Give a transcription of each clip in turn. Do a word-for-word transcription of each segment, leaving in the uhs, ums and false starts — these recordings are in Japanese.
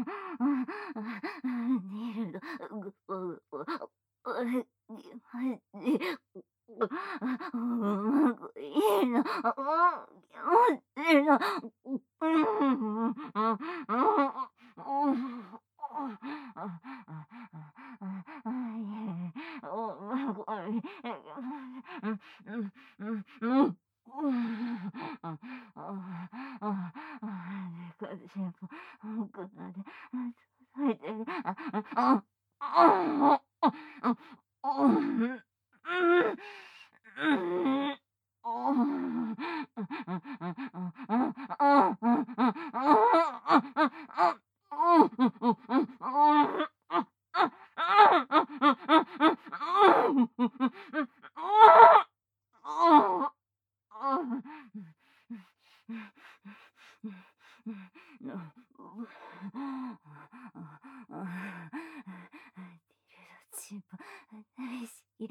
ニルド、ぐうううぎまじうまくいいな、うん、気持ちいいな、うん、うん、うん、大好き。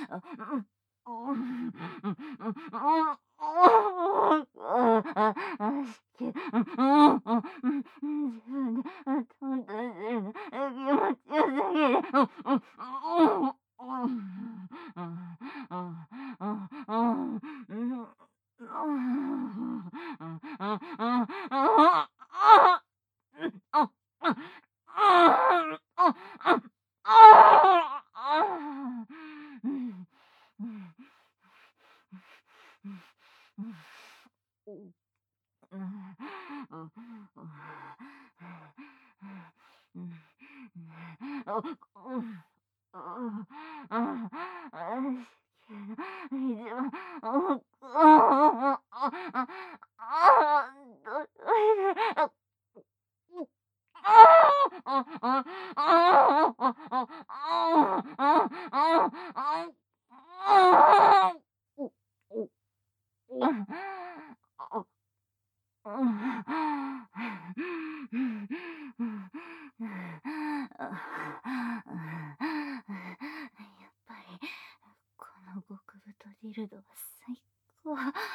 やっぱりこの極太ディルドは最高。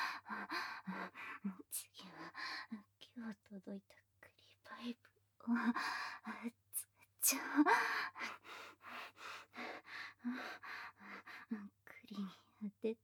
次は今日届いたクリパイプを使っちゃおう。栗に当てて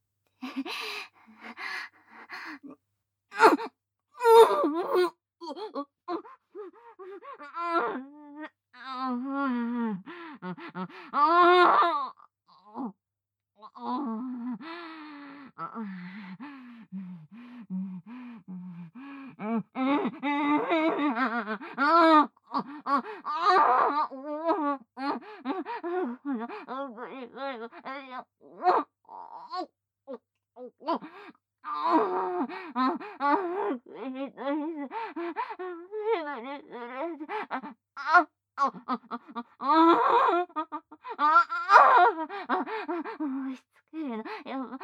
押し付けるな。やば。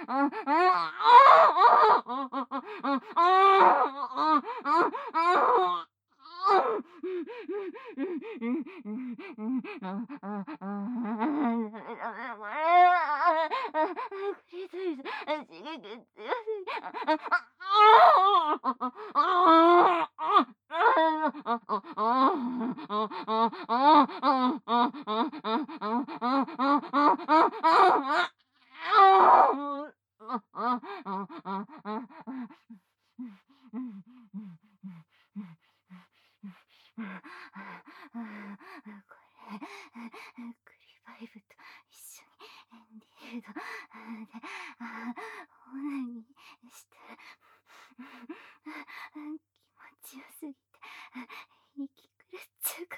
クリトリス刺激強すこれクリファイブと一緒にディルドでオナニーしたら気持ちよすぎて息狂っちゃうか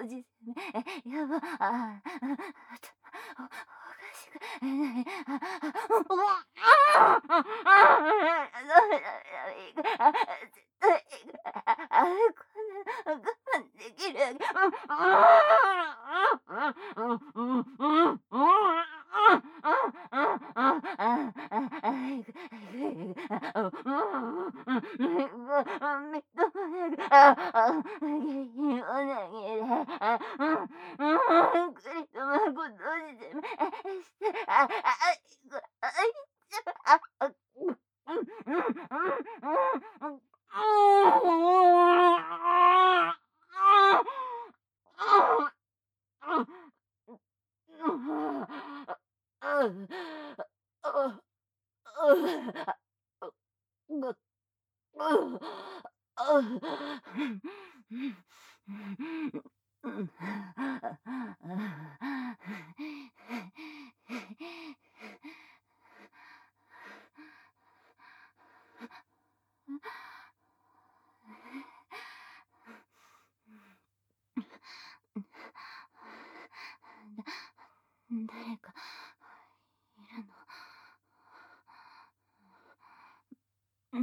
じめ、やば、ああ、ちょ、おおかしくない、あ、あ、うわ、ああ、ああ、ダメだ、やべ、いく、あ、絶対いく、ああ、こんなの我慢できるわけ、うん、ああ、うん、うん、うん、うん、うん、うん、うん、うん、ああ、あ、いく、いく、いく、あ、うん、うん、うん、うん、あ、みっともなく、ああ、原因を投げる、あ、うん、うん、クリスマスごとじめ、あ、して、あ、あ、あいこ、あいちゃ、あ、あ、うん、うん、うん、うん、うん、うん、誰かいるの？うん。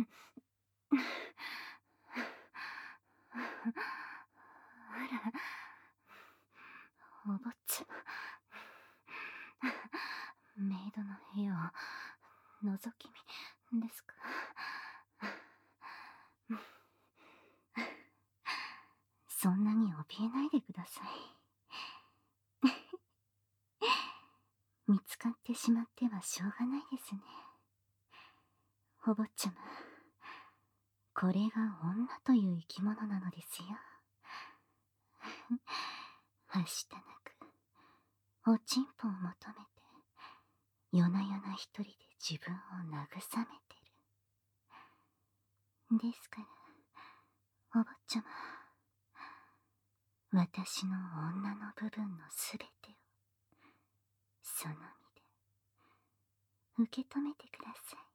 あら、お坊ちゃま。メイドの部屋を覗き見ですか？そんなに怯えないでください。見つかってしまってはしょうがないですね。お坊ちゃま、これが女という生き物なのですよ。はしたなく、おちんぽを求めて、夜な夜な一人で自分を慰めてる。ですから、お坊ちゃま、私の女の部分のすべてを、その身で受け止めてください。